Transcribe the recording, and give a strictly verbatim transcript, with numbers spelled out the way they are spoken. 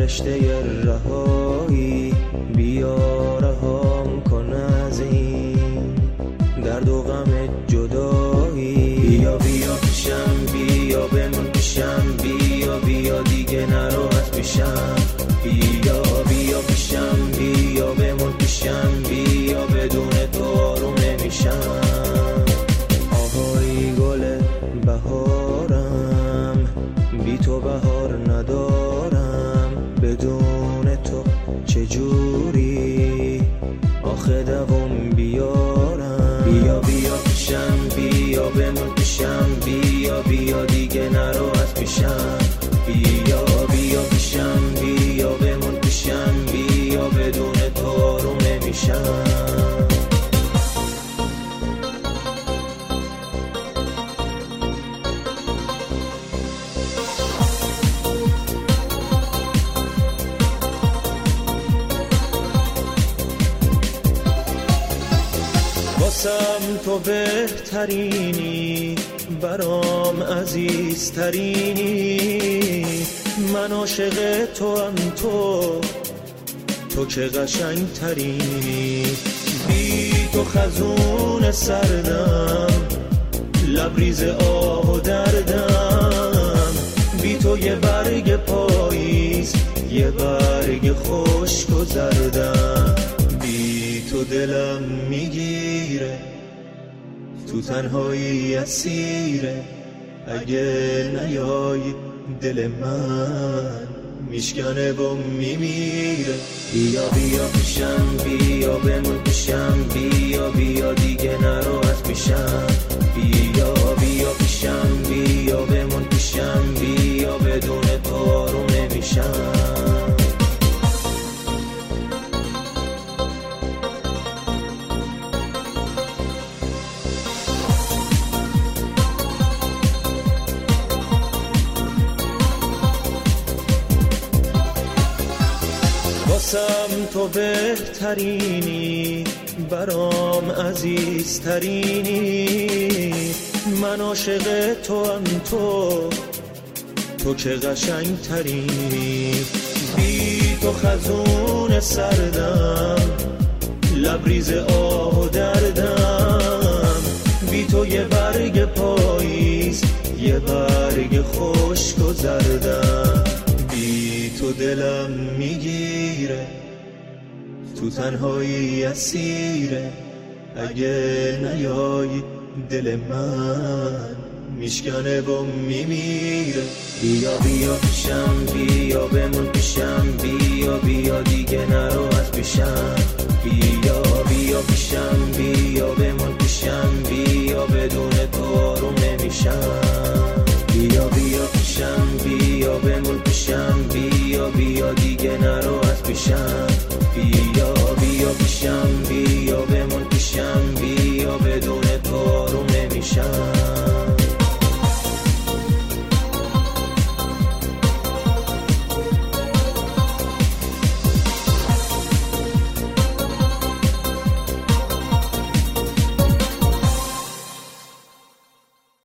فرشته رهایی، بیا رهام کن از این درد و غم جدایی. بیا بیا پیشم، بیا بمون پیشم، بیا بیا دیگه نرو از پیشم. بیا بیا پیشم، بیا بمون پیشم، بیا بدون تو آروم نمیشم. آهای گل بهارم، بی تو بهار ندارم، بدون تو چجوری آخه دوام بیارم. بیا بیا پیشم، بیا بمون پیشم، بیا بیا دیگه نرو از پیشم. بیا بیا پیشم، بیا بمون پیشم، بیا بدون تو آروم نمیشم. واسم تو بهترینی، برام عزیزترینی، من عاشق تو هم تو، تو که قشنگ ترینی. بی تو خزون سردم، لبریز آه و دردم، بی تو یه برگ پاییز، یه برگ خشک و زردم. بی تو دلم میگیره، تو تنهایی اسیره، اگه نیای دل من میشکنه و میمیره. بیا بیا پیشم، بیا بمون پیشم، بیا بیا دیگه نرو از پیشم. بیا بیا پیشم، بیا بمون پیشم، بیا بدون تو آروم نمیشم. واسم تو بهترینی، برام عزیزترینی، من عاشق تو هم تو، تو که قشنگ ترینی. بی تو خزون سردم، لبریز آه و دردم، بی تو یه برگ پاییز، یه برگ خشک و زردم. بی تو دلم میگیره، تو تنهایی اسیره، اگه نیای دل من میشکنه و میمیره. بیا بیا پیشم، بیا بمون پیشم، بیا بیا دیگه نرو از پیشم. بیا بیا پیشم، بیا بمون پیشم، بیا بدون تو آروم نمیشم. بیا بیا پیشم، بیا بمون